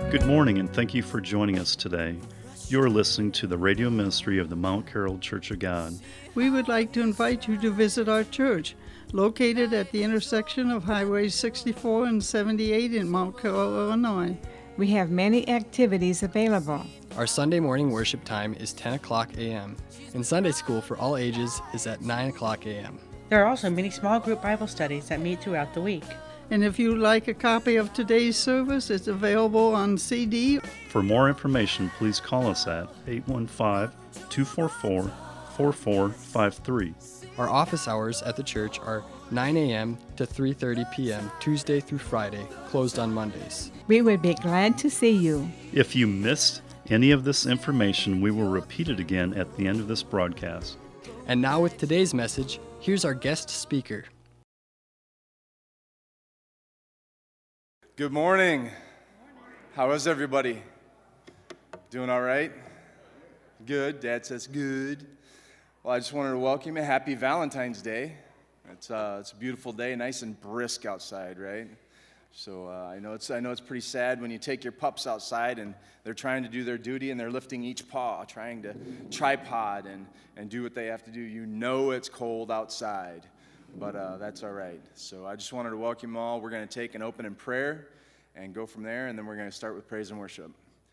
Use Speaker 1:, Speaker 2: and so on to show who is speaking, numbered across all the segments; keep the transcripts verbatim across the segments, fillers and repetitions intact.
Speaker 1: Good morning, and thank you for joining us today. You're listening to the radio ministry of the Mount Carroll Church of God.
Speaker 2: We would like to invite you to visit our church, located at the intersection of Highway sixty-four and seventy-eight in Mount Carroll, Illinois.
Speaker 3: We have many activities available.
Speaker 4: Our Sunday morning worship time is ten o'clock a.m., and Sunday school for all ages is at nine o'clock a.m.
Speaker 5: There are also many small group Bible studies that meet throughout the week.
Speaker 2: And if you'd like a copy of today's service, it's available on C D.
Speaker 1: For more information, please call us at eight one five, two four four, four four five three.
Speaker 4: Our office hours at the church are nine a.m. to three thirty p.m. Tuesday through Friday, closed on Mondays.
Speaker 3: We would be glad to see you.
Speaker 1: If you missed any of this information, we will repeat it again at the end of this broadcast.
Speaker 4: And now with today's message, here's our guest speaker.
Speaker 6: Good morning. How is everybody? Doing all right? Good. Dad says good. Well, I just wanted to welcome you. Happy Valentine's Day. It's uh, it's a beautiful day, nice and brisk outside, right? So uh, I know it's I know it's pretty sad when you take your pups outside and they're trying to do their duty and they're lifting each paw, trying to tripod and and do what they have to do. You know it's cold outside. But uh, that's all right. So I just wanted to welcome you all. We're going to take an open in prayer and go from there, and then we're going to start with praise and worship.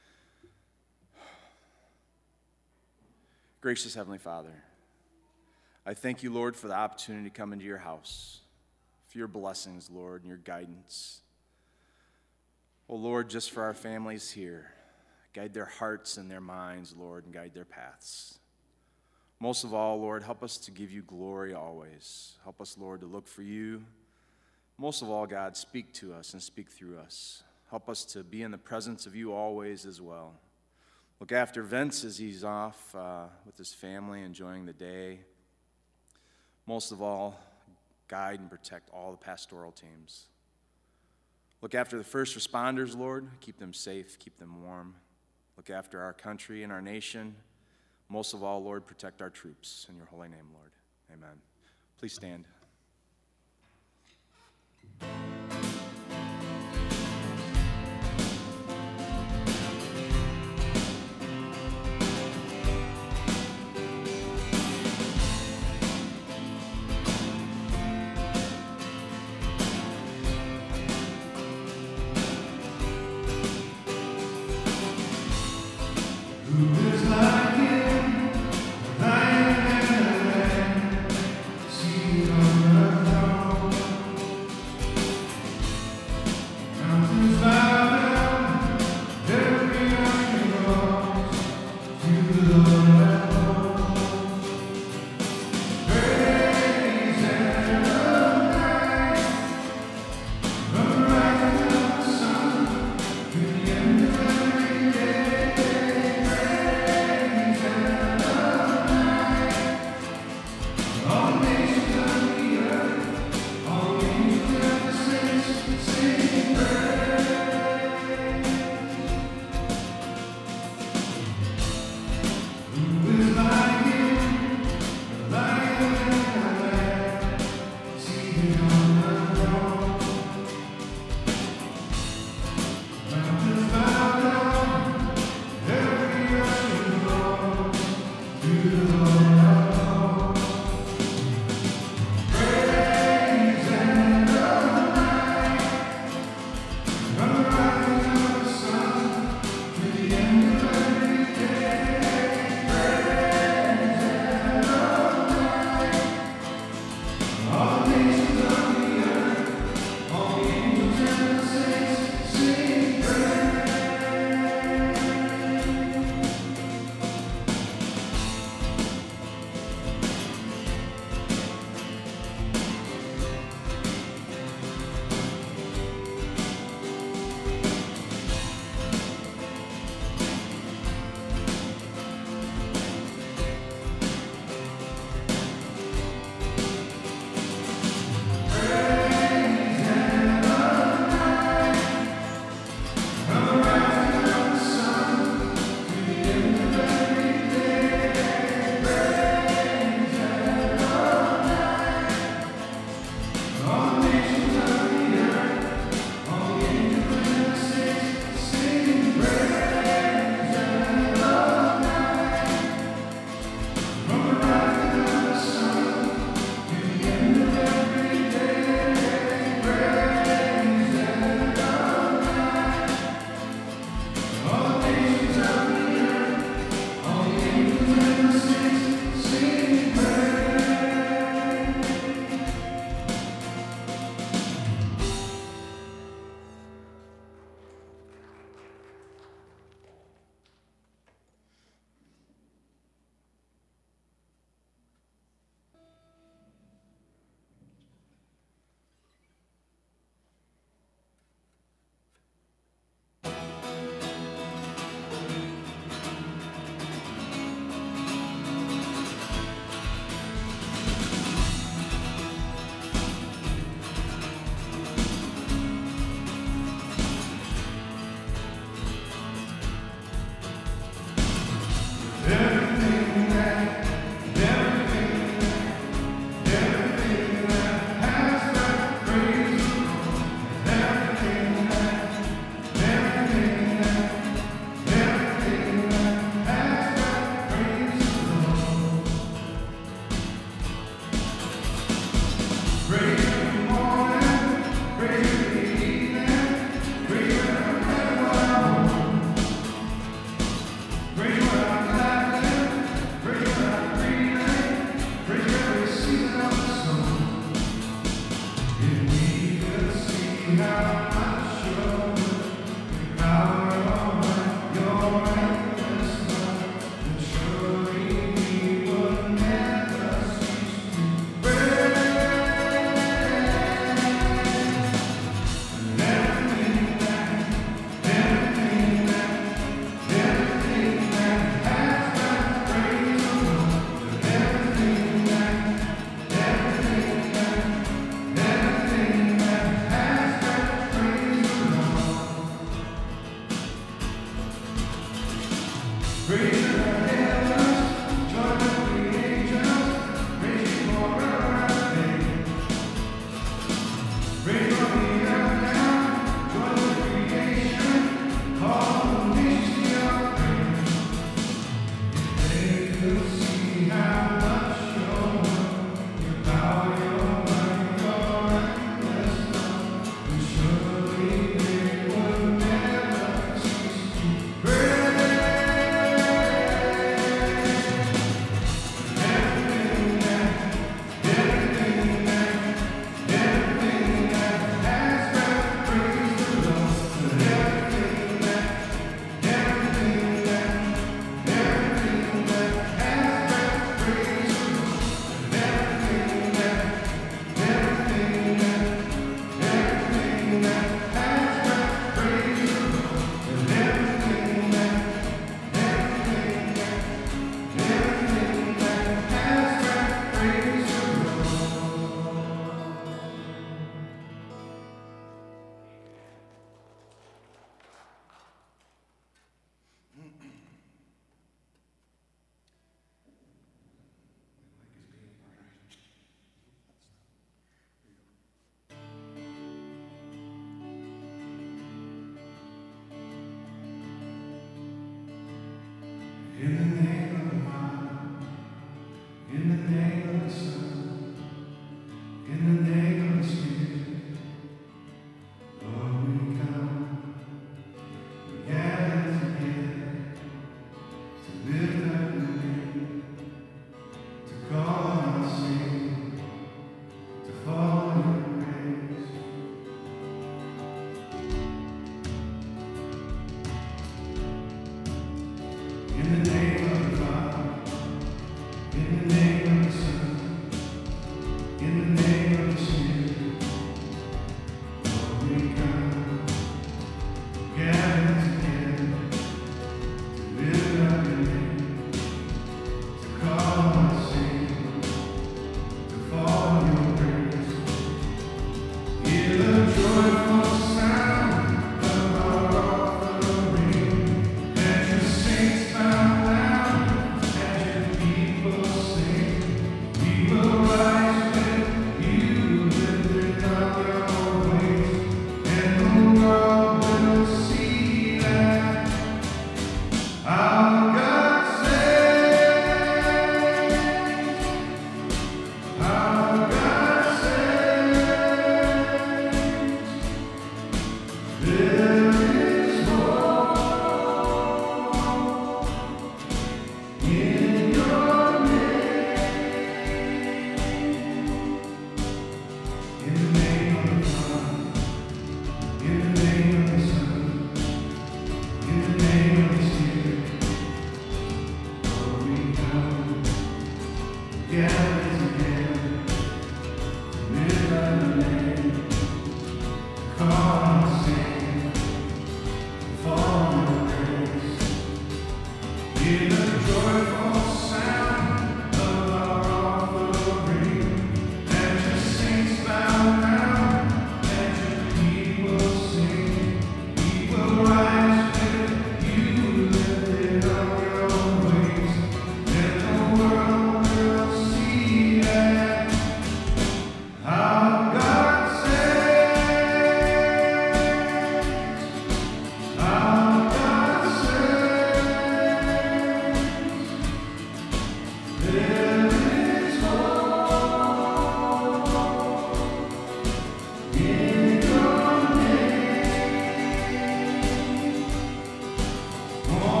Speaker 6: Gracious Heavenly Father, I thank you, Lord, for the opportunity to come into your house, for your blessings, Lord, and your guidance. Oh, Lord, just for our families here, guide their hearts and their minds, Lord, and guide their paths. Most of all, Lord, help us to give you glory always. Help us, Lord, to look for you. Most of all, God, speak to us and speak through us. Help us to be in the presence of you always as well. Look after Vince as he's off uh, with his family, enjoying the day. Most of all, guide and protect all the pastoral teams. Look after the first responders, Lord. Keep them safe, keep them warm. Look after our country and our nation. Most of all, Lord, protect our troops. In your holy name, Lord. Amen. Please stand.
Speaker 7: Who is like him, lion and the lamb, seated on the throne?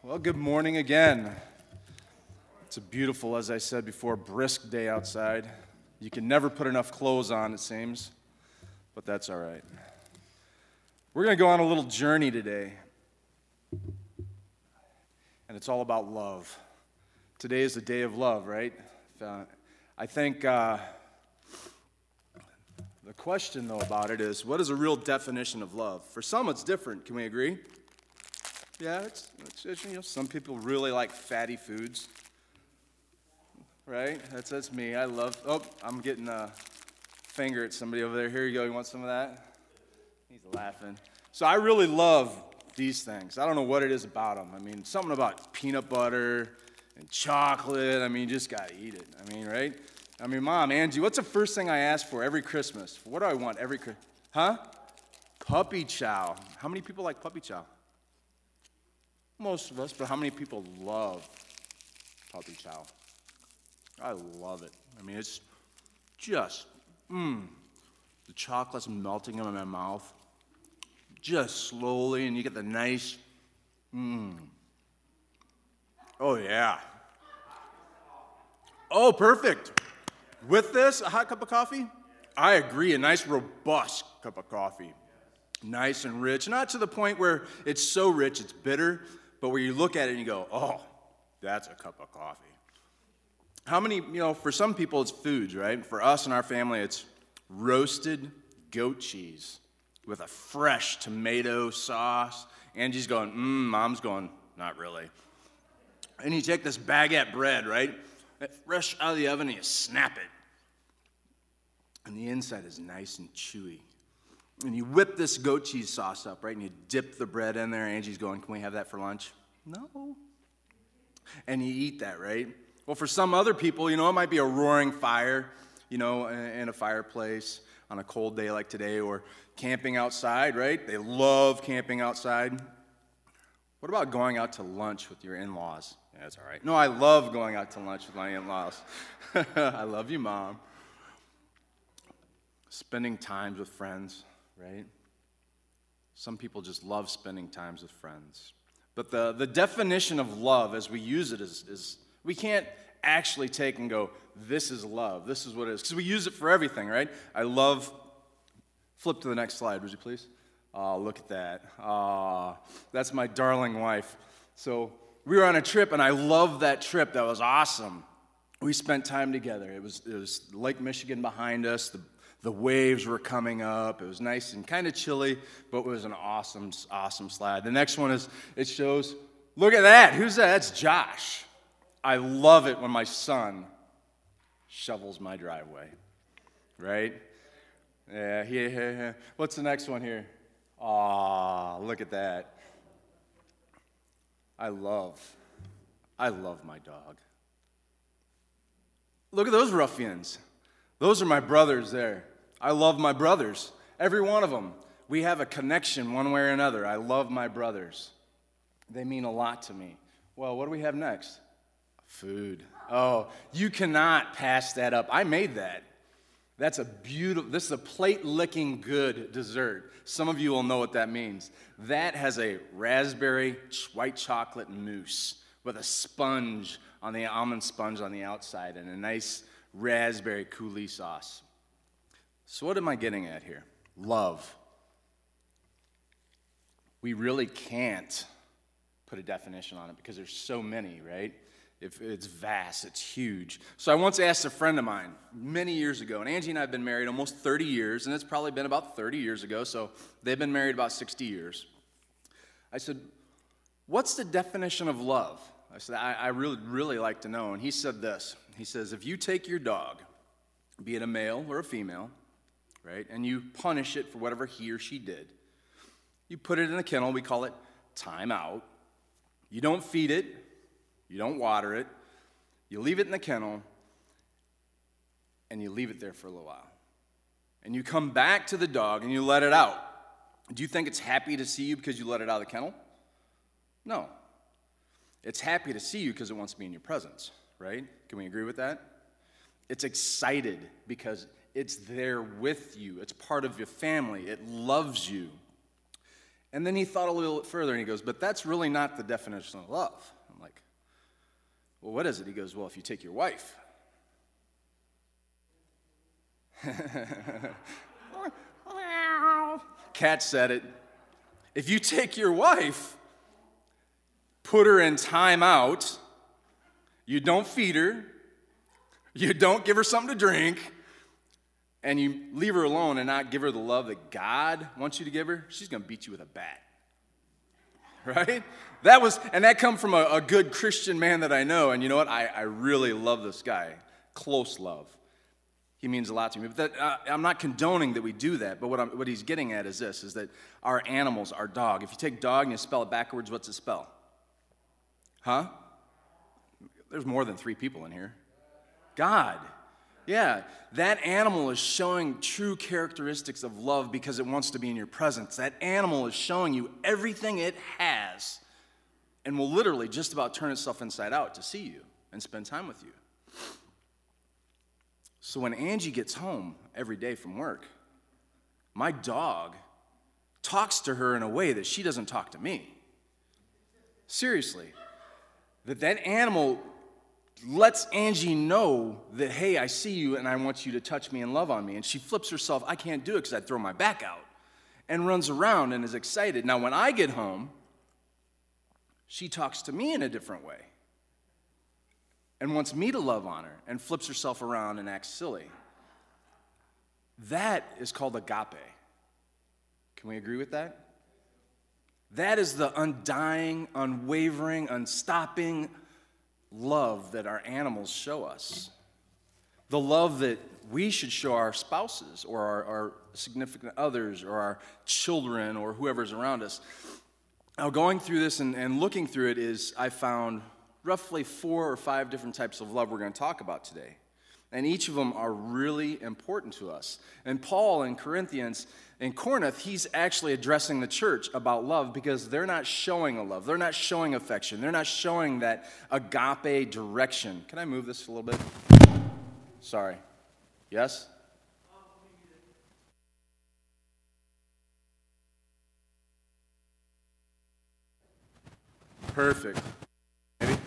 Speaker 6: Well, good morning again. It's a beautiful, as I said before, brisk day outside. You can never put enough clothes on, it seems, but that's all right. We're going to go on a little journey today, and it's all about love. Today is the day of love, right? Uh, I think uh, the question, though, about it is, what is a real definition of love? For some, it's different. Can we agree? Yeah, it's, it's, it's, you know, some people really like fatty foods, right? That's that's me. I love. Oh, I'm getting a finger at somebody over there. Here you go. You want some of that? He's laughing. So I really love these things. I don't know what it is about them. I mean, something about peanut butter and chocolate. I mean, you just gotta eat it. I mean, right? I mean, Mom, Angie, what's the first thing I ask for every Christmas? What do I want every Christmas? Huh? Puppy chow. How many people like puppy chow? Most of us, but how many people love puppy chow? I love it. I mean, it's just, mmm, the chocolate's melting in my mouth, just slowly, and you get the nice, mmm. Oh, yeah. Oh, perfect. With this, a hot cup of coffee? I agree, a nice, robust cup of coffee. Nice and rich, not to the point where it's so rich it's bitter, but where you look at it and you go, oh, that's a cup of coffee. How many, you know, for some people it's foods, right? For us and our family, it's roasted goat cheese with a fresh tomato sauce. Angie's going, mmm, Mom's going, not really. And you take this baguette bread, right? Fresh out of the oven and you snap it. And the inside is nice and chewy. And you whip this goat cheese sauce up, right? And you dip the bread in there. Angie's going, can we have that for lunch? No. And you eat that, right? Well, for some other people, you know, it might be a roaring fire, you know, in a fireplace on a cold day like today, or camping outside, right? They love camping outside. What about going out to lunch with your in-laws? Yeah, that's all right. No, I love going out to lunch with my in-laws. I love you, Mom. Spending times with friends. Right? Some people just love spending times with friends. But the, the definition of love as we use it is, is we can't actually take and go, this is love, this is what it is. Because we use it for everything, right? I love, flip to the next slide, would you please? Oh, look at that. Oh, that's my darling wife. So we were on a trip, and I loved that trip. That was awesome. We spent time together. It was, it was Lake Michigan behind us. The The waves were coming up. It was nice and kind of chilly, but it was an awesome, awesome slide. The next one is, it shows, look at that. Who's that? That's Josh. I love it when my son shovels my driveway, right? Yeah, yeah, yeah. What's the next one here? Aw, look at that. I love, I love my dog. Look at those ruffians. Those are my brothers there. I love my brothers, every one of them. We have a connection one way or another. I love my brothers. They mean a lot to me. Well, what do we have next? Food. Oh, you cannot pass that up. I made that. That's a beautiful, this is a plate-licking good dessert. Some of you will know what that means. That has a raspberry white chocolate mousse with a sponge on the almond sponge on the outside and a nice raspberry coulis sauce. So what am I getting at here? Love. We really can't put a definition on it because there's so many, right? If it's vast, it's huge. So I once asked a friend of mine many years ago, and Angie and I have been married almost thirty years, and it's probably been about thirty years ago, so they've been married about sixty years. I said, what's the definition of love? I said, I, I really, really like to know. And he said this. He says, if you take your dog, be it a male or a female, right, and you punish it for whatever he or she did, you put it in a kennel, we call it time out. You don't feed it, you don't water it, you leave it in the kennel, and you leave it there for a little while. And you come back to the dog and you let it out. Do you think it's happy to see you because you let it out of the kennel? No. It's happy to see you because it wants to be in your presence, right? Can we agree with that? It's excited because it's there with you. It's part of your family. It loves you. And then he thought a little bit further, and he goes, but that's really not the definition of love. I'm like, well, what is it? He goes, well, if you take your wife. Cat said it. If you take your wife, put her in timeout, you don't feed her, you don't give her something to drink, and you leave her alone and not give her the love that God wants you to give her, she's going to beat you with a bat. Right? That was, and that come from a, a good Christian man that I know, and you know what? I, I really love this guy. Close love. He means a lot to me. But that, uh, I'm not condoning that we do that, but what, I'm, what he's getting at is this, is that our animals, our dog, if you take dog and you spell it backwards, what's it spell? Huh? There's more than three people in here. God. Yeah, that animal is showing true characteristics of love because it wants to be in your presence. That animal is showing you everything it has and will literally just about turn itself inside out to see you and spend time with you. So when Angie gets home every day from work, my dog talks to her in a way that she doesn't talk to me. Seriously. That that animal lets Angie know that, hey, I see you and I want you to touch me and love on me. And she flips herself, I can't do it because I'd throw my back out, and runs around and is excited. Now, when I get home, she talks to me in a different way and wants me to love on her and flips herself around and acts silly. That is called agape. Can we agree with that? That is the undying, unwavering, unstopping love that our animals show us. The love that we should show our spouses or our, our significant others or our children or whoever's around us. Now, going through this and, and looking through it is, I found roughly four or five different types of love we're going to talk about today. And each of them are really important to us. And Paul in Corinthians, in Corinth, he's actually addressing the church about love because they're not showing a love. They're not showing affection. They're not showing that agape direction. Can I move this a little bit? Sorry. Yes? Perfect. Maybe?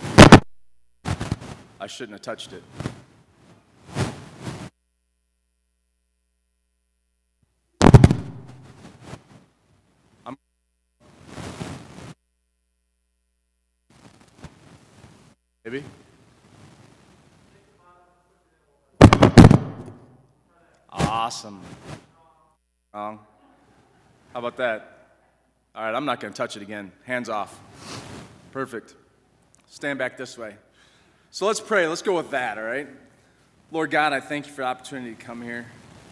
Speaker 6: I shouldn't have touched it. I'm Maybe? Awesome. Wrong. How about that? All right, I'm not going to touch it again. Hands off. Perfect. Stand back this way. So let's pray. Let's go with that, all right? Lord God, I thank you for the opportunity to come here.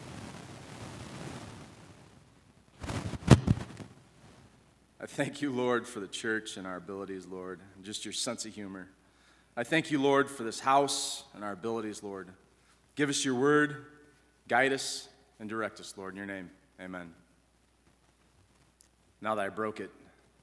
Speaker 6: I thank you, Lord, for the church and our abilities, Lord, and just your sense of humor. I thank you, Lord, for this house and our abilities, Lord. Give us your word, guide us, and direct us, Lord, in your name. Amen. Now that I broke it.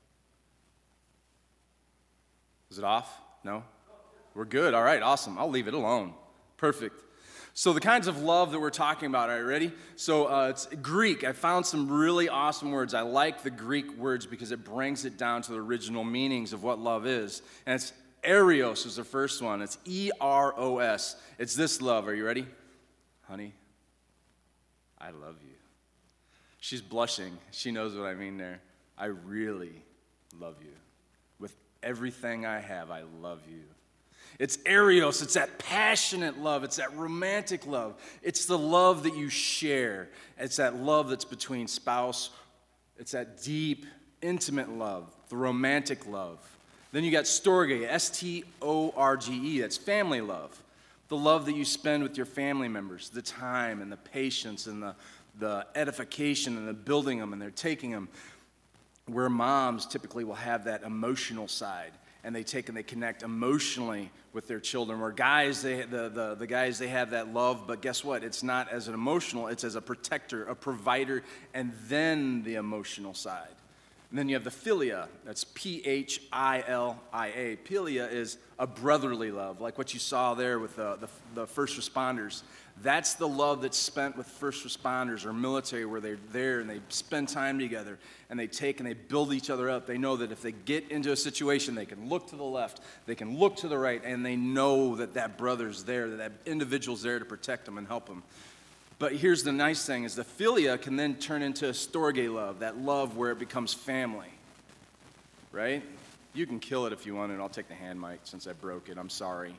Speaker 6: Is it off? No? We're good. All right, awesome. I'll leave it alone. Perfect. So the kinds of love that we're talking about, are you ready? So uh, it's Greek. I found some really awesome words. I like the Greek words because it brings it down to the original meanings of what love is. And it's Eros is the first one. It's E R O S. It's this love. Are you ready? Honey, I love you. She's blushing. She knows what I mean there. I really love you. With everything I have, I love you. It's Eros. It's that passionate love. It's that romantic love. It's the love that you share. It's that love that's between spouse. It's that deep, intimate love, the romantic love. Then you got Storge, S T O R G E. That's family love. The love that you spend with your family members, the time and the patience and the, the edification and the building them and they're taking them. Where moms typically will have that emotional side, and they take and they connect emotionally with their children. Where guys, they, the, the, the guys, they have that love, but guess what? It's not as an emotional, it's as a protector, a provider, and then the emotional side. And then you have the philia. That's P H I L I A. Philia is a brotherly love, like what you saw there with the, the, the first responders. That's the love that's spent with first responders or military, where they're there and they spend time together and they take and they build each other up. They know that if they get into a situation, they can look to the left, they can look to the right, and they know that that brother's there, that that individual's there to protect them and help them. But here's the nice thing, is the philia can then turn into a storge love, that love where it becomes family, right? You can kill it if you want, and I'll take the hand mic since I broke it. I'm sorry.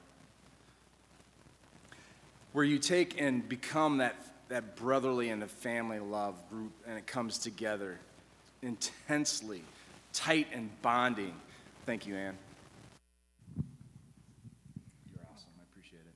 Speaker 6: Where you take and become that, that brotherly and the family love group, and it comes together intensely, tight and bonding. Thank you, Ann. You're awesome. I appreciate it.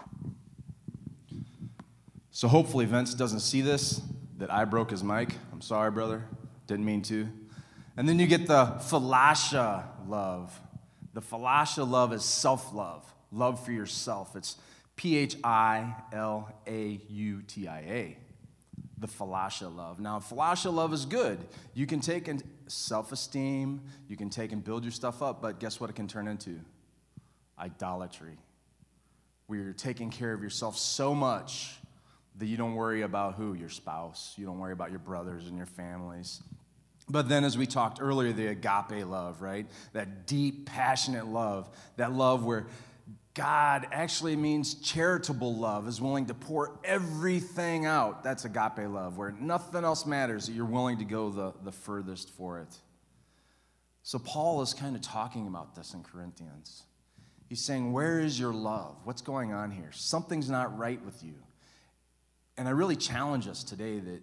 Speaker 6: So hopefully Vince doesn't see this, that I broke his mic. I'm sorry, brother. Didn't mean to. And then you get the Philasha love. The Philasha love is self-love, love for yourself. It's P H I L A U T I A, the Philasha love. Now, Philasha love is good. You can take and self-esteem, you can take and build your stuff up, but guess what it can turn into? Idolatry, where you're taking care of yourself so much that you don't worry about who? Your spouse. You don't worry about your brothers and your families. But then, as we talked earlier, the agape love, right? That deep, passionate love, that love where God actually means charitable love, is willing to pour everything out. That's agape love, where nothing else matters, that you're willing to go the, the furthest for it. So Paul is kind of talking about this in Corinthians. He's saying, where is your love? What's going on here? Something's not right with you. And I really challenge us today that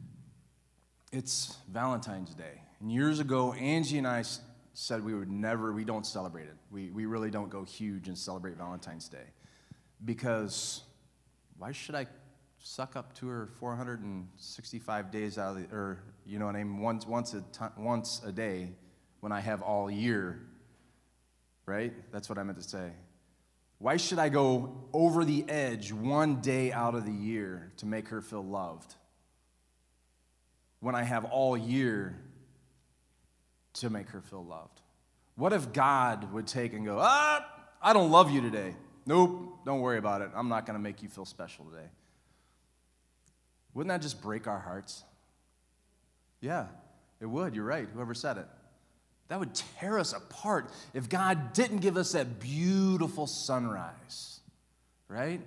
Speaker 6: it's Valentine's Day. And years ago, Angie and I said we would never, we don't celebrate it. We, we really don't go huge and celebrate Valentine's Day. Because why should I suck up to her four hundred sixty-five days out of the, or, you know what I mean, once, once, a, t- once a day when I have all year, right? That's what I meant to say. Why should I go over the edge one day out of the year to make her feel loved when I have all year to make her feel loved? What if God would take and go, ah, I don't love you today. Nope, don't worry about it. I'm not going to make you feel special today. Wouldn't that just break our hearts? Yeah, it would. You're right. Whoever said it. That would tear us apart if God didn't give us that beautiful sunrise, right?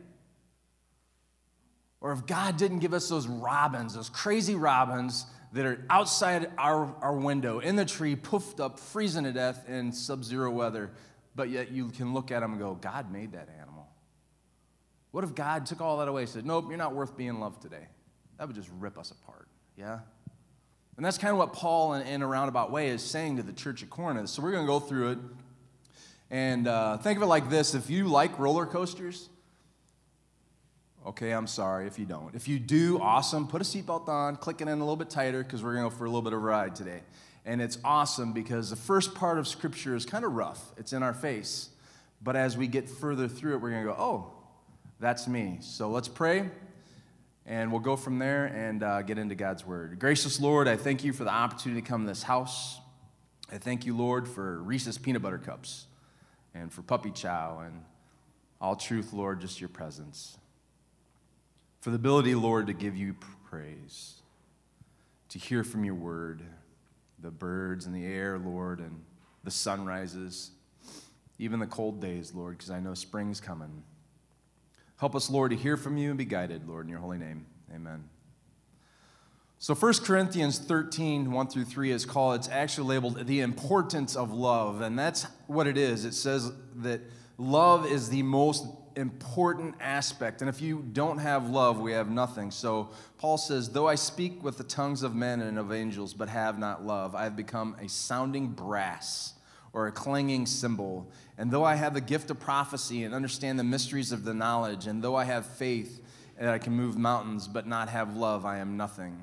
Speaker 6: Or if God didn't give us those robins, those crazy robins that are outside our, our window, in the tree, poofed up, freezing to death in sub-zero weather, but yet you can look at them and go, God made that animal. What if God took all that away and said, nope, you're not worth being loved today? That would just rip us apart, yeah? And that's kind of what Paul, in, in a roundabout way, is saying to the church at Corinth. So we're going to go through it. And uh, think of it like this. If you like roller coasters, okay, I'm sorry if you don't. If you do, awesome. Put a seatbelt on. Click it in a little bit tighter because we're going to go for a little bit of a ride today. And it's awesome because the first part of Scripture is kind of rough. It's in our face. But as we get further through it, we're going to go, oh, that's me. So let's pray. And we'll go from there and uh, get into God's Word. Gracious Lord, I thank you for the opportunity to come to this house. I thank you, Lord, for Reese's Peanut Butter Cups and for Puppy Chow and all truth, Lord, just your presence. For the ability, Lord, to give you praise, to hear from your Word, the birds in the air, Lord, and the sunrises, even the cold days, Lord, because I know spring's coming. Help us, Lord, to hear from you and be guided, Lord, in your holy name. Amen. So First Corinthians thirteen, one through three is called, it's actually labeled the importance of love. And that's what it is. It says that love is the most important aspect. And if you don't have love, we have nothing. So Paul says, though I speak with the tongues of men and of angels, but have not love, I have become a sounding brass or a clanging cymbal. And though I have the gift of prophecy and understand the mysteries of the knowledge, and though I have faith and I can move mountains but not have love, I am nothing.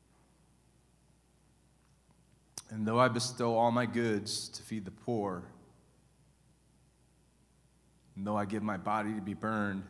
Speaker 6: And though I bestow all my goods to feed the poor, and though I give my body to be burned,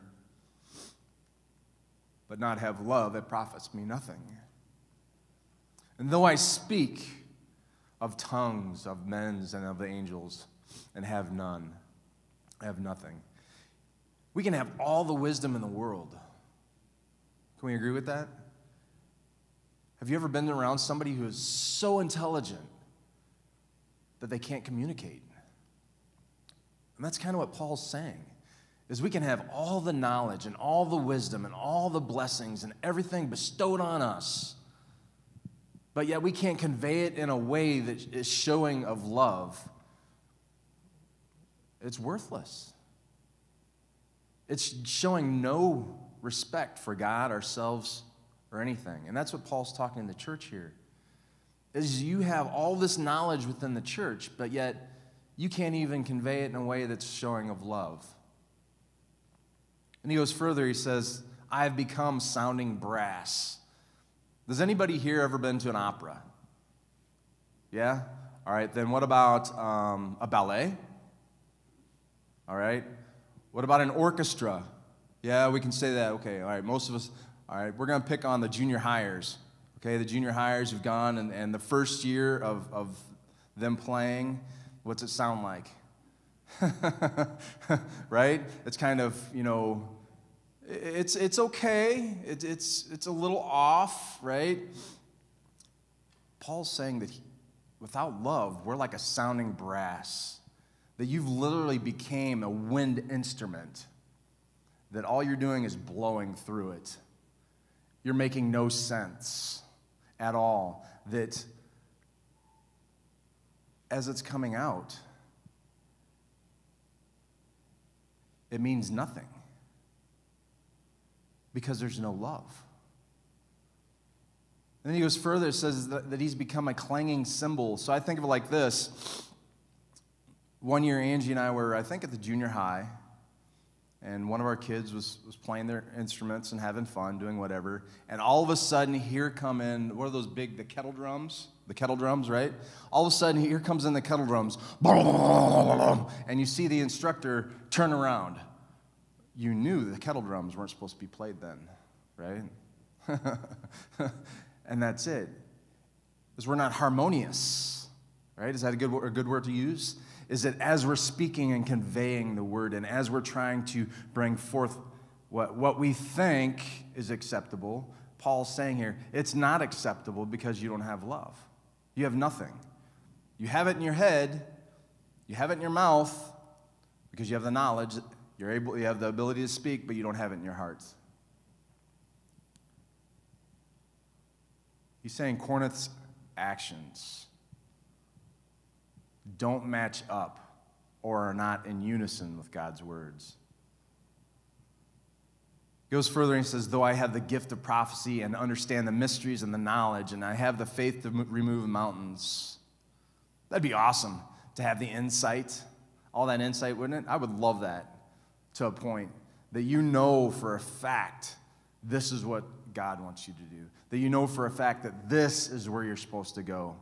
Speaker 6: but not have love, it profits me nothing. And though I speak of tongues of men's and of the angels and have none, have nothing. We can have all the wisdom in the world. Can we agree with that? Have you ever been around somebody who is so intelligent that they can't communicate? And that's kind of what Paul's saying, is we can have all the knowledge and all the wisdom and all the blessings and everything bestowed on us, but yet we can't convey it in a way that is showing of love. It's worthless. It's showing no respect for God, ourselves, or anything. And that's what Paul's talking to the church here, is you have all this knowledge within the church, but yet you can't even convey it in a way that's showing of love. And he goes further, he says, I have become sounding brass. Does anybody here ever been to an opera? Yeah? All right, then what about um, a ballet? All right. What about an orchestra? Yeah, we can say that. Okay, all right, most of us, all right, we're going to pick on the junior hires. Okay, the junior hires have gone, and, and the first year of, of them playing, what's it sound like? Right? It's kind of, you know, it's it's okay. It, it's it's a little off, right? Paul's saying that he, without love, we're like a sounding brass. That you've literally became a wind instrument. That all you're doing is blowing through it. You're making no sense at all. That as it's coming out, it means nothing. Because there's no love. And then he goes further, it says that, that he's become a clanging cymbal. So I think of it like this. One year, Angie and I were, I think, at the junior high, and one of our kids was, was playing their instruments and having fun, doing whatever, and all of a sudden, here come in, what are those big, the kettle drums? The kettle drums, right? All of a sudden, here comes in the kettle drums, and you see the instructor turn around. You knew the kettle drums weren't supposed to be played then, right? And that's it. Because we're not harmonious, right? Is that a good, a good word to use? Is that as we're speaking and conveying the word, and as we're trying to bring forth what, what we think is acceptable, Paul's saying here, it's not acceptable because you don't have love. You have nothing. You have it in your head, you have it in your mouth, because you have the knowledge, you're able, you have the ability to speak, but you don't have it in your hearts. He's saying Corinth's actions don't match up or are not in unison with God's words. He goes further and he says, though I have the gift of prophecy and understand the mysteries and the knowledge, and I have the faith to m- remove mountains. That'd be awesome to have the insight, all that insight, wouldn't it? I would love that to a point that you know for a fact this is what God wants you to do. That you know for a fact that this is where you're supposed to go.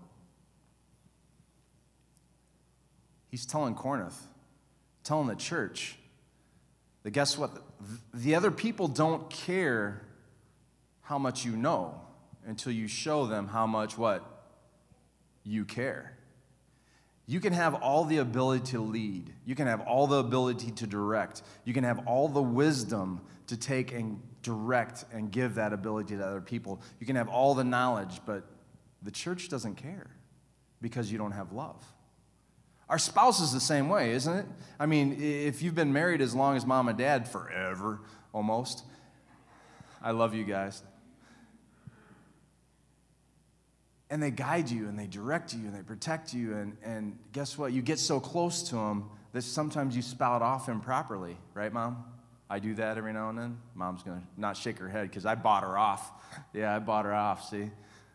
Speaker 6: He's telling Corinth, telling the church, that guess what? The other people don't care how much you know until you show them how much what? You care. You can have all the ability to lead. You can have all the ability to direct. You can have all the wisdom to take and direct and give that ability to other people. You can have all the knowledge, but the church doesn't care because you don't have love. Our spouse is the same way, isn't it? I mean, if you've been married as long as mom and dad, forever, almost. I love you guys. And they guide you, and they direct you, and they protect you, and, and guess what? You get so close to them that sometimes you spout off improperly, right, Mom? I do that every now and then. Mom's going to not shake her head because I bought her off. Yeah, I bought her off, see?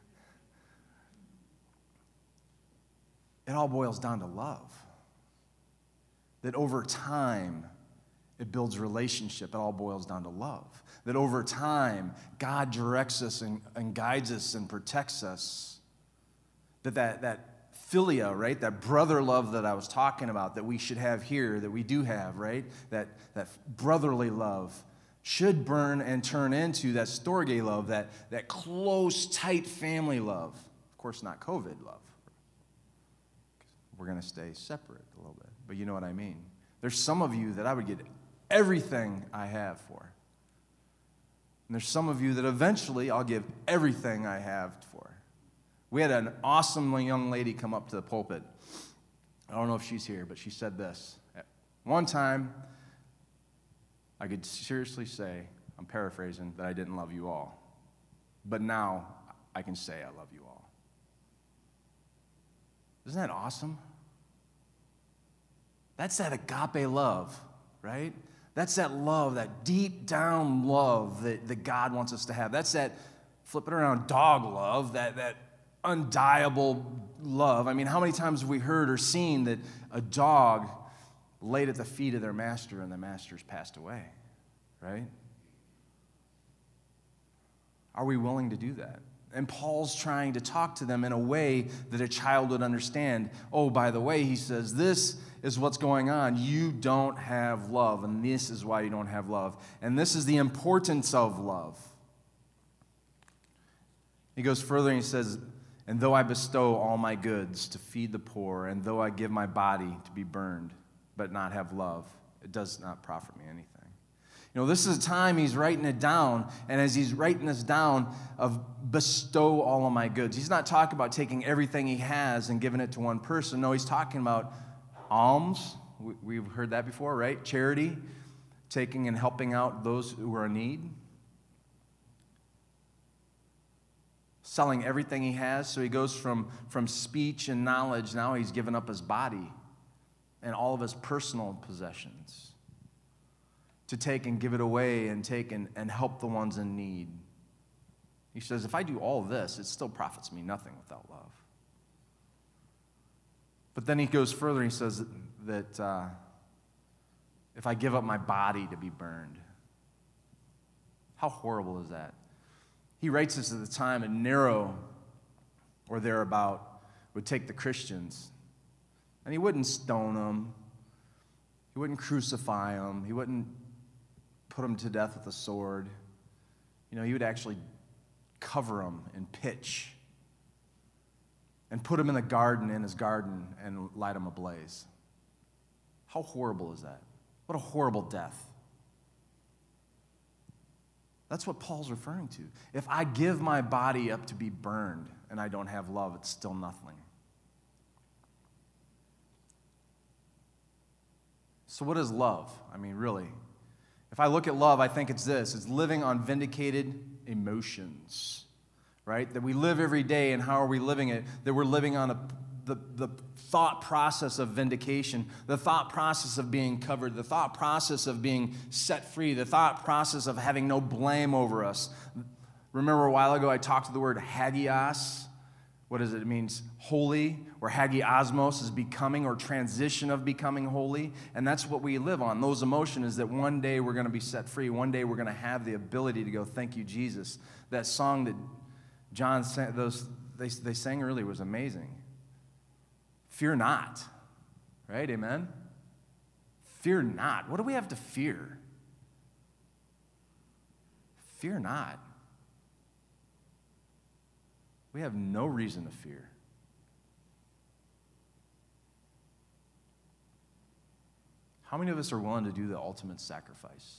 Speaker 6: It all boils down to love. That over time, it builds relationship. It all boils down to love. That over time, God directs us and, and guides us and protects us. That, that that philia, right? That brother love that I was talking about, that we should have here, that we do have, right? That, that brotherly love should burn and turn into that storge love, that, that close, tight family love. Of course, not COVID love. we're going to stay separate a little bit. But you know what I mean. There's some of you that I would get everything I have for. And there's some of you that eventually I'll give everything I have for. We had an awesome young lady come up to the pulpit. I don't know if she's here, but she said this. At one time, I could seriously say, I'm paraphrasing, that I didn't love you all. But now, I can say I love you all. Isn't that awesome? That's that agape love, right? That's that love, that deep down love that, that God wants us to have. That's that, flip it around, dog love, that, that undiable love. I mean, how many times have we heard or seen that a dog laid at the feet of their master and the master's passed away, right? Are we willing to do that? And Paul's trying to talk to them in a way that a child would understand. Oh, by the way, he says, this is what's going on. You don't have love, and this is why you don't have love. And this is the importance of love. He goes further and he says, and though I bestow all my goods to feed the poor, and though I give my body to be burned, but not have love, it does not profit me anything. You know, this is a time he's writing it down, and as he's writing this down of bestow all of my goods, he's not talking about taking everything he has and giving it to one person. No, he's talking about alms. We've heard that before, right? Charity, taking and helping out those who are in need. Selling everything he has, so he goes from, from speech and knowledge, now he's given up his body and all of his personal possessions to take and give it away and take and, and help the ones in need. He says, if I do all this, it still profits me nothing without love. But then he goes further and he says that, that uh, if I give up my body to be burned, how horrible is that? He writes this at the time, and Nero, or thereabout, would take the Christians, and he wouldn't stone them, he wouldn't crucify them, he wouldn't put them to death with a sword. You know, he would actually cover them in pitch and put them in the garden, in his garden, and light them ablaze. How horrible is that? What a horrible death. That's what Paul's referring to. If I give my body up to be burned and I don't have love, it's still nothing. So what is love? I mean, really. If I look at love, I think it's this. It's living on vindicated emotions, right? That we live every day, and how are we living it? That we're living on a, the, the thought process of vindication, the thought process of being covered, the thought process of being set free, the thought process of having no blame over us. Remember a while ago I talked to the word hagios. What is it? It means holy, or hagiosmos is becoming or transition of becoming holy. And that's what we live on. Those emotions is that one day we're going to be set free. One day we're going to have the ability to go, thank you, Jesus. That song that John sang, those, they, they sang earlier was amazing. Fear not, right? Amen? Fear not. What do we have to fear? Fear not. We have no reason to fear. How many of us are willing to do the ultimate sacrifice?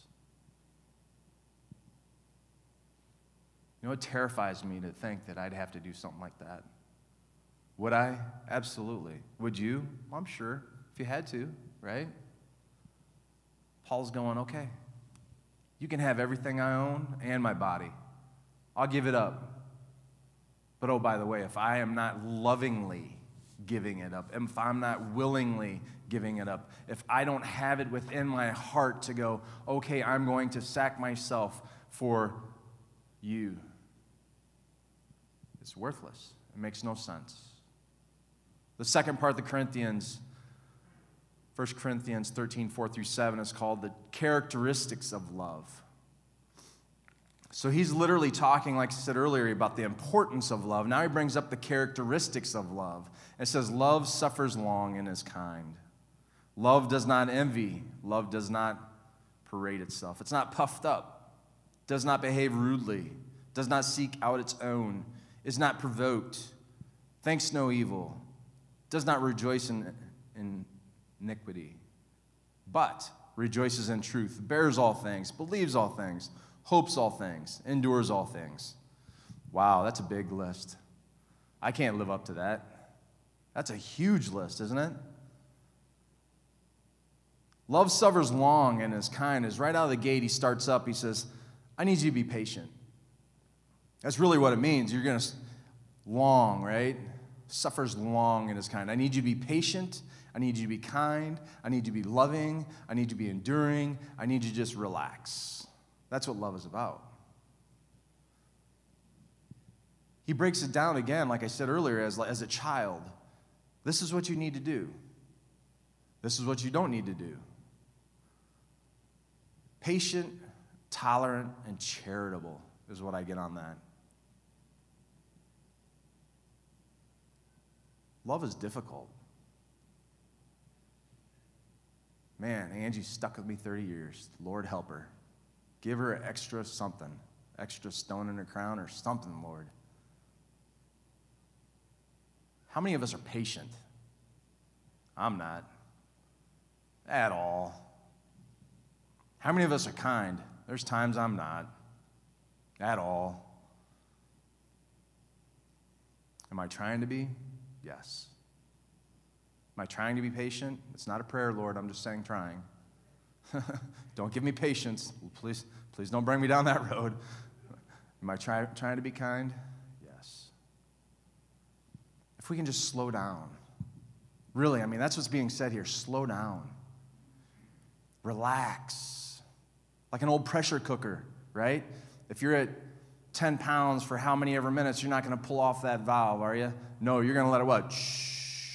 Speaker 6: You know, it terrifies me to think that I'd have to do something like that. Would I? Absolutely. Would you? Well, I'm sure, if you had to, right? Paul's going, okay, you can have everything I own and my body. I'll give it up. But oh, by the way, if I am not lovingly giving it up, if I'm not willingly giving it up, if I don't have it within my heart to go, okay, I'm going to sack myself for you, it's worthless. It makes no sense. The second part of the Corinthians, First Corinthians thirteen, four through seven, is called the characteristics of love. So he's literally talking, like I said earlier, about the importance of love. Now he brings up the characteristics of love. It says, love suffers long and is kind. Love does not envy. Love does not parade itself. It's not puffed up. Does not behave rudely. Does not seek out its own. Is not provoked. Thinks no evil. does not rejoice in, in iniquity, but rejoices in truth, bears all things, believes all things, hopes all things, endures all things. Wow, that's a big list. I can't live up to that. That's a huge list, isn't it? Love suffers long and is kind. Is right out of the gate, he starts up, he says, I need you to be patient. That's really what it means. You're going to long, right? Suffers long and is kind. I need you to be patient. I need you to be kind. I need you to be loving. I need you to be enduring. I need you to just relax. That's what love is about. He breaks it down again, like I said earlier, as, as a child. This is what you need to do. This is what you don't need to do. Patient, tolerant, and charitable is what I get on that. Love is difficult. Man, Angie stuck with me thirty years. Lord, help her. Give her extra something, extra stone in her crown or something, Lord. How many of us are patient? I'm not. At all. How many of us are kind? There's times I'm not. At all. Am I trying to be? Yes. Am I trying to be patient? It's not a prayer, Lord. I'm just saying trying. Don't give me patience. Please, please don't bring me down that road. Am I try, trying to be kind? Yes. If we can just slow down. Really, I mean, that's what's being said here. Slow down. Relax. Like an old pressure cooker, right? If you're at ten pounds for how many ever minutes, you're not going to pull off that valve, are you? No, you're going to let it what? Shh.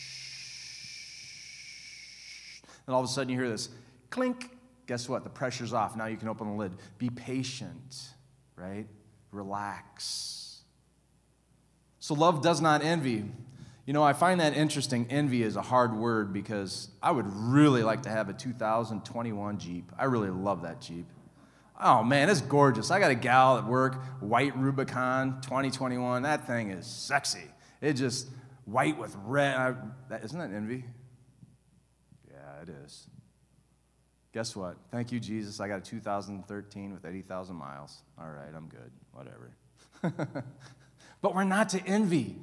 Speaker 6: And all of a sudden you hear this clink. Guess what? The pressure's off. Now you can open the lid. Be patient, right? Relax. So love does not envy. You know, I find that interesting. Envy is a hard word because I would really like to have a two thousand twenty-one Jeep. I really love that Jeep. Oh, man, it's gorgeous. I got a gal at work, white Rubicon twenty twenty-one. That thing is sexy. It just white with red. I, that, isn't that envy? Yeah, it is. Guess what? Thank you, Jesus. I got a two thousand thirteen with eighty thousand miles. All right, I'm good. Whatever. But we're not to envy.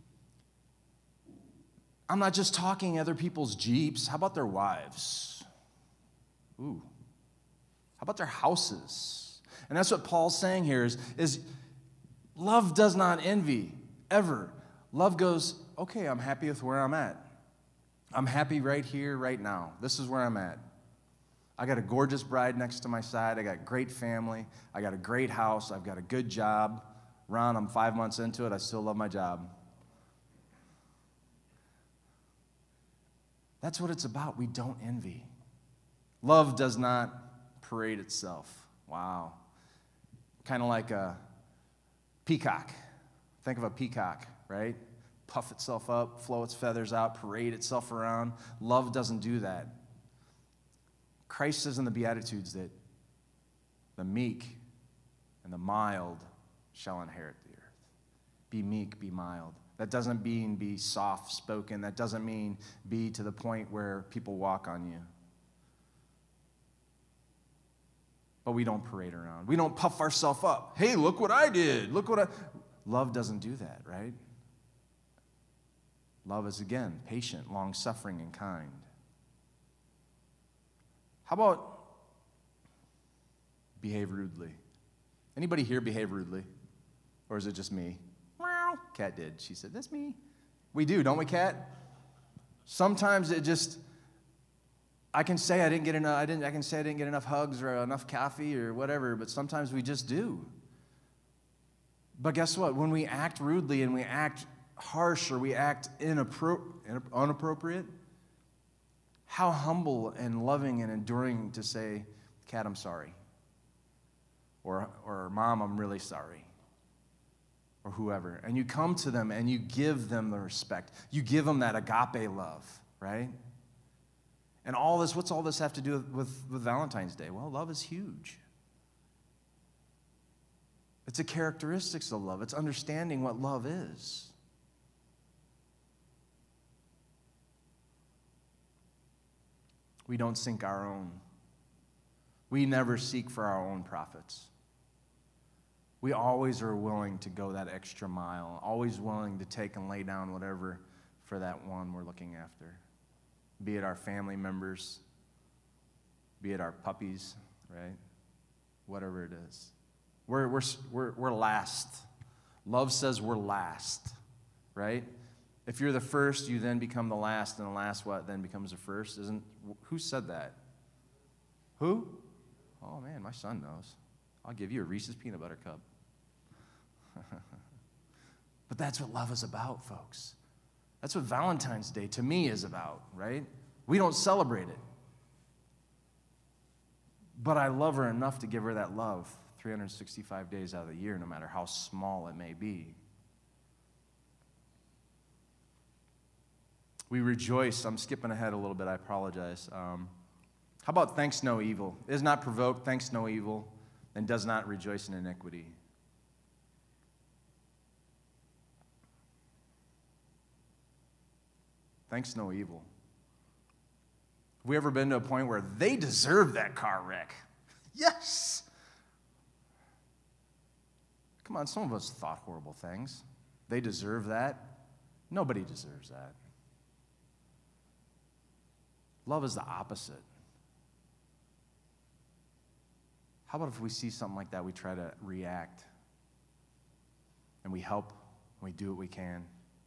Speaker 6: I'm not just talking other people's Jeeps. How about their wives? Ooh. How about their houses? And that's what Paul's saying here is, is love does not envy, ever. Love goes, okay, I'm happy with where I'm at. I'm happy right here, right now. This is where I'm at. I got a gorgeous bride next to my side. I got a great family. I got a great house. I've got a good job. Ron, I'm five months into it. I still love my job. That's what it's about. We don't envy. Love does not parade itself. Wow. Kind of like a peacock. Think of a peacock, right? Puff itself up, flow its feathers out, parade itself around. Love doesn't do that. Christ says in the Beatitudes that the meek and the mild shall inherit the earth. Be meek, be mild. That doesn't mean be soft-spoken. That doesn't mean be to the point where people walk on you. But we don't parade around. We don't puff ourselves up. Hey, look what I did. Look what I... Love doesn't do that, right? Love is, again, patient, long-suffering, and kind. How about behave rudely? Anybody here behave rudely? Or is it just me? Kat did. She said, that's me. We do, don't we, Kat? Sometimes it just, I can say I didn't get enough, I didn't, I can say I didn't get enough hugs or enough coffee or whatever, but sometimes we just do. But guess what? When we act rudely and we act harsh or we act inappro- unappropriate, how humble and loving and enduring to say, Kat, I'm sorry. Or, or Mom, I'm really sorry. Or whoever. And you come to them and you give them the respect. You give them that agape love, right? And all this, what's all this have to do with, with, with Valentine's Day? Well, love is huge. It's a characteristics of love. It's understanding what love is. We don't seek our own. We never seek for our own profits. We always are willing to go that extra mile, always willing to take and lay down whatever for that one we're looking after. Be it our family members, be it our puppies, right? Whatever it is. We're, we're, we're, we're last. Love says we're last, right? If you're the first, you then become the last, and the last what then becomes the first? Isn't who said that? Who? Oh man, my son knows. I'll give you a Reese's peanut butter cup. But that's what love is about, folks. That's what Valentine's Day to me is about, right? We don't celebrate it. But I love her enough to give her that love three hundred sixty-five days out of the year, no matter how small it may be. We rejoice. I'm skipping ahead a little bit. I apologize. Um, how about thanks no evil? Is not provoked, thanks no evil, and does not rejoice in iniquity. Thanks no evil. Have we ever been to a point where they deserve that car wreck? Yes! Come on, some of us thought horrible things. They deserve that. Nobody deserves that. Love is the opposite. How about if we see something like that, we try to react, and we help, and we do what we can.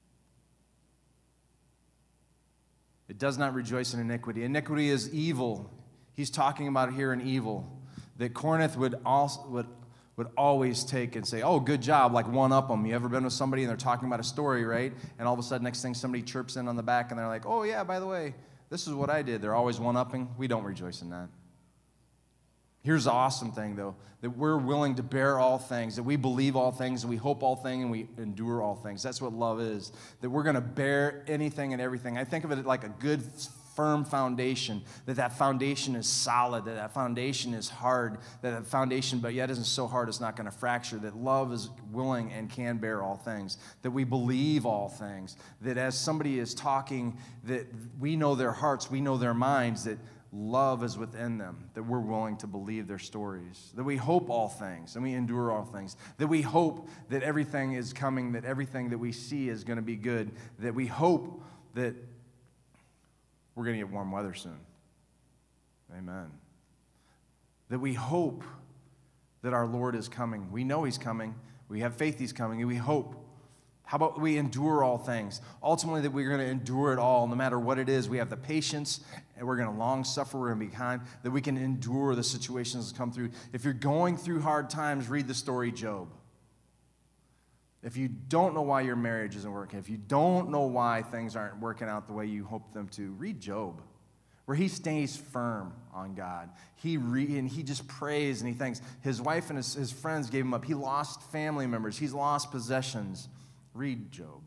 Speaker 6: It does not rejoice in iniquity. Iniquity is evil. He's talking about here in evil. That Corinth would also would, would always take and say, oh, good job, like one up them. You ever been with somebody and they're talking about a story, right? And all of a sudden, next thing, somebody chirps in on the back and they're like, oh, yeah, by the way, this is what I did. They're always one-upping. We don't rejoice in that. Here's the awesome thing, though, that we're willing to bear all things, that we believe all things, and we hope all things, and we endure all things. That's what love is, that we're going to bear anything and everything. I think of it like a good, firm foundation, that that foundation is solid, that that foundation is hard, that that foundation, but yet isn't so hard it's not going to fracture, that love is willing and can bear all things, that we believe all things, that as somebody is talking, that we know their hearts, we know their minds, that love is within them, that we're willing to believe their stories, that we hope all things and we endure all things, that we hope that everything is coming, that everything that we see is going to be good, that we hope that we're going to get warm weather soon. Amen. That we hope that our Lord is coming. We know He's coming. We have faith He's coming, and we hope. How about we endure all things? Ultimately, that we're going to endure it all, no matter what it is. We have the patience, and we're going to long suffer. We're going to be kind, that we can endure the situations that come through. If you're going through hard times, read the story Job. If you don't know why your marriage isn't working, if you don't know why things aren't working out the way you hope them to, read Job, where he stays firm on God. He re, and he just prays and he thanks. His wife and his, his friends gave him up. He lost family members. He's lost possessions. Read Job.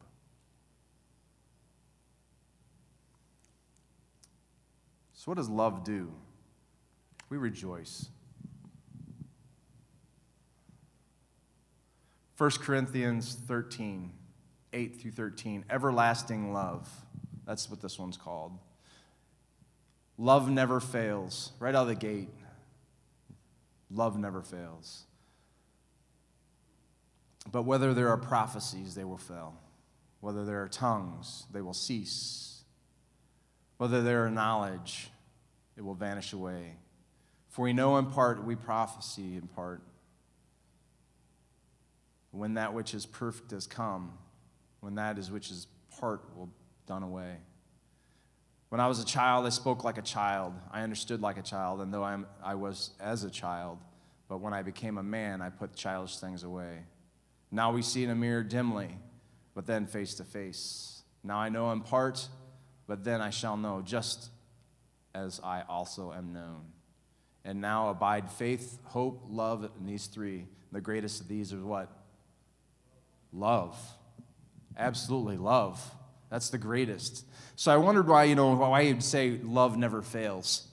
Speaker 6: So what does love do? We rejoice. First Corinthians thirteen, eight through thirteen, everlasting love. That's what this one's called. Love never fails. Right out of the gate, love never fails. But whether there are prophecies, they will fail. Whether there are tongues, they will cease. Whether there are knowledge, it will vanish away. For we know in part, we prophesy in part. When that which is perfect has come, when that is which is part will done away. When I was a child, I spoke like a child. I understood like a child, and though I'm, I was as a child, but when I became a man, I put childish things away. Now we see in a mirror dimly, but then face to face. Now I know in part, but then I shall know, just as I also am known. And now abide faith, hope, love, and these three. The greatest of these is what? Love. Absolutely, love. That's the greatest. So I wondered why, you know, why you'd say love never fails.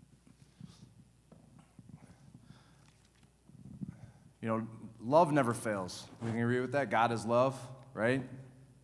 Speaker 6: You know, love never fails. We can agree with that. God is love, right?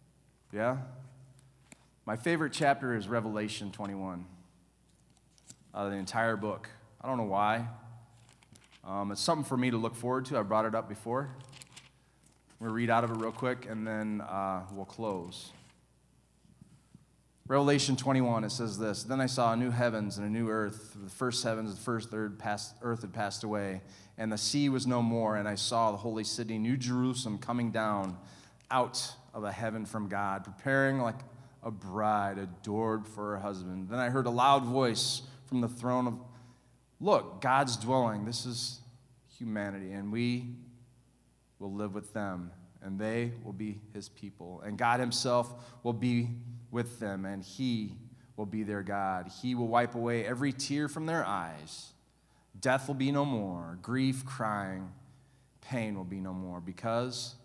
Speaker 6: Yeah? My favorite chapter is Revelation twenty-one. out of the entire book. I don't know why. Um, it's something for me to look forward to. I brought it up before. We'll read out of it real quick, and then uh, we'll close. Revelation twenty-one, it says this, "Then I saw a new heavens and a new earth. The first heavens, the first earth, passed, earth had passed away, and the sea was no more. And I saw the holy city, New Jerusalem, coming down out of a heaven from God, preparing like a bride adored for her husband. Then I heard a loud voice from the throne of, look, God's dwelling. This is humanity, and we will live with them, and they will be his people. And God himself will be with them, and he will be their God. He will wipe away every tear from their eyes. Death will be no more. Grief, crying, pain will be no more, because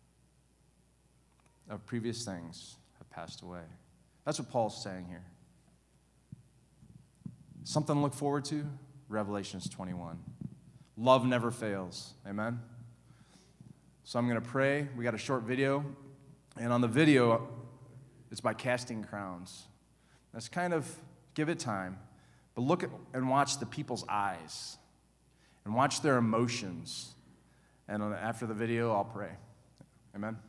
Speaker 6: of previous things have passed away." That's what Paul's saying here. Something to look forward to? Revelations twenty-one. Love never fails. Amen? So I'm going to pray. We got a short video. And on the video, it's by Casting Crowns. Let's kind of give it time. But look at and watch the people's eyes. And watch their emotions. And after the video, I'll pray. Amen?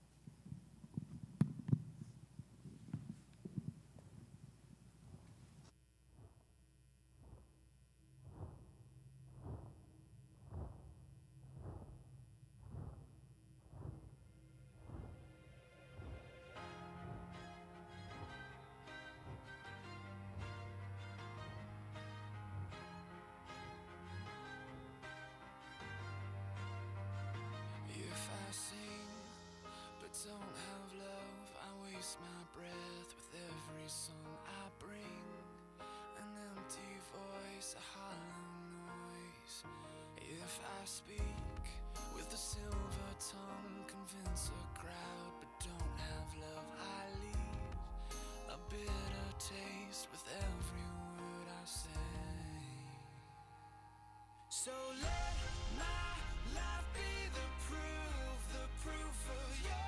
Speaker 8: Don't have love, I waste my breath with every song I bring. An empty voice, a hollow noise. If I speak with a silver tongue, convince a crowd, but don't have love, I leave a bitter taste with every word I say. So let my life be the proof, the proof of your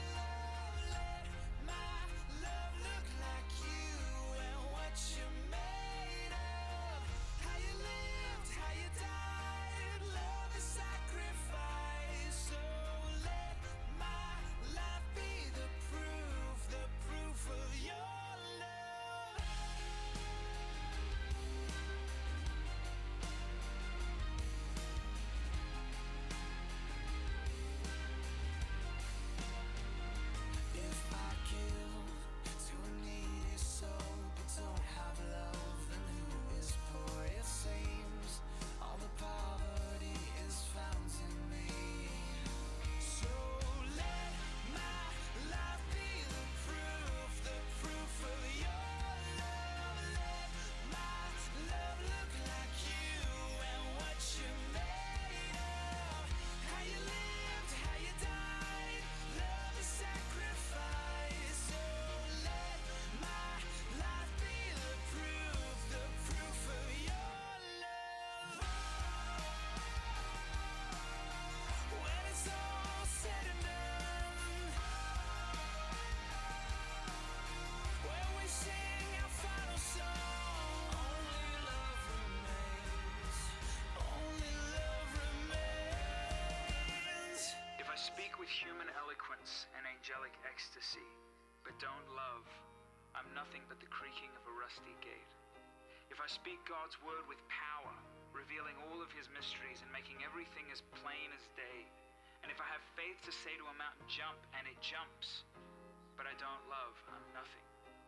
Speaker 9: with human eloquence and angelic ecstasy, but don't love, I'm nothing but the creaking of a rusty gate. If I speak God's word with power, revealing all of his mysteries and making everything as plain as day, and if I have faith to say to a mountain, jump, and it jumps, but I don't love, I'm nothing.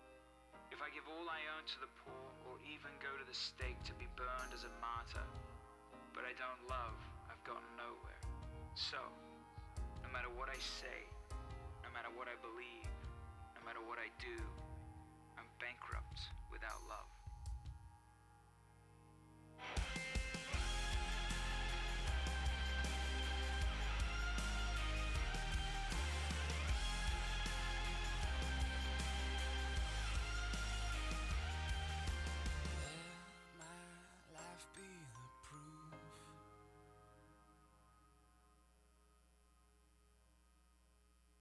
Speaker 9: If I give all I own to the poor, or even go to the stake to be burned as a martyr, but I don't love, I've gotten nowhere. So, no matter what I say, no matter what I believe, no matter what I do, I'm bankrupt without love.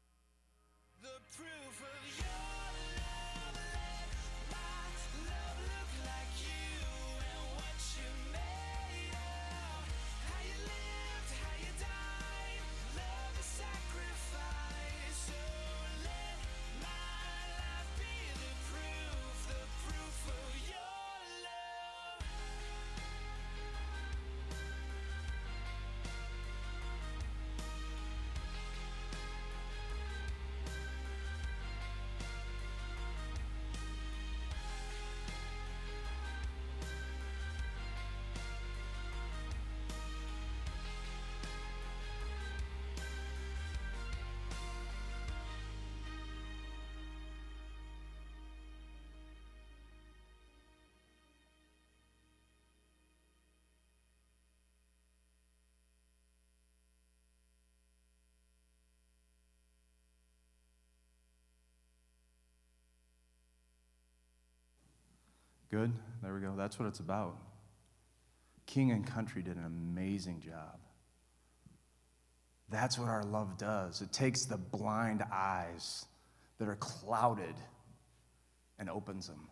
Speaker 8: Proof of your love, let my love
Speaker 6: Good? There we go. That's what it's about. King and Country did an amazing job. That's what our love does. It takes the blind eyes that are clouded and opens them.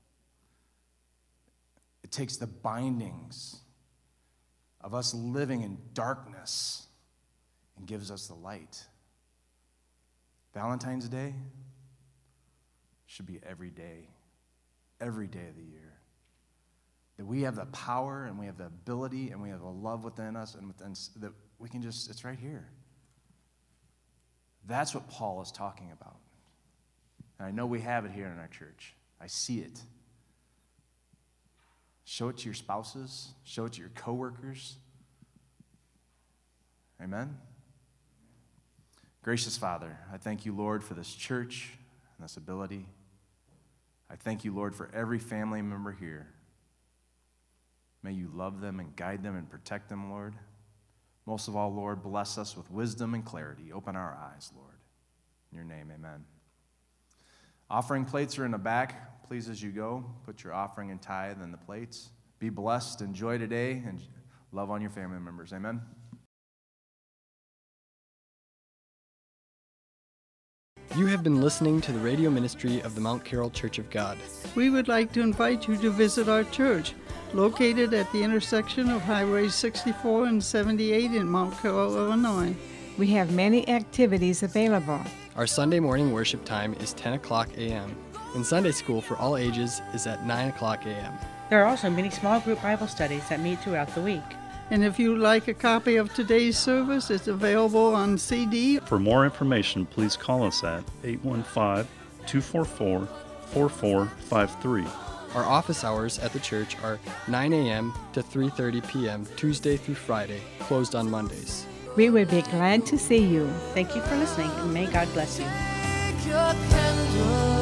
Speaker 6: It takes the bindings of us living in darkness and gives us the light. Valentine's Day should be every day, every day of the year. That we have the power and we have the ability and we have the love within us and within, that we can just, it's right here. That's what Paul is talking about. And I know we have it here in our church. I see it. Show it to your spouses. Show it to your coworkers. Amen? Gracious Father, I thank you, Lord, for this church and this ability. I thank you, Lord, for every family member here. May you love them and guide them and protect them, Lord. Most of all, Lord, bless us with wisdom and clarity. Open our eyes, Lord. In your name, amen. Offering plates are in the back. Please, as you go, put your offering and tithe in the plates. Be blessed, enjoy today, and love on your family members. Amen.
Speaker 4: You have been listening to the radio ministry of the Mount Carroll Church of God.
Speaker 2: We would like to invite you to visit our church, located at the intersection of Highway sixty-four and seventy-eight in Mount Carroll, Illinois.
Speaker 3: We have many activities available.
Speaker 4: Our Sunday morning worship time is ten o'clock a m and Sunday school for all ages is at nine o'clock a m
Speaker 5: There are also many small group Bible studies that meet throughout the week.
Speaker 2: And if you'd like a copy of today's service, it's available on C D.
Speaker 1: For more information, please call us at eight one five, two four four, four four five three.
Speaker 4: Our office hours at the church are nine a m to three thirty p m Tuesday through Friday, closed on Mondays.
Speaker 3: We would be glad to see you.
Speaker 5: Thank you for listening, and may God bless you.
Speaker 8: Take your candle.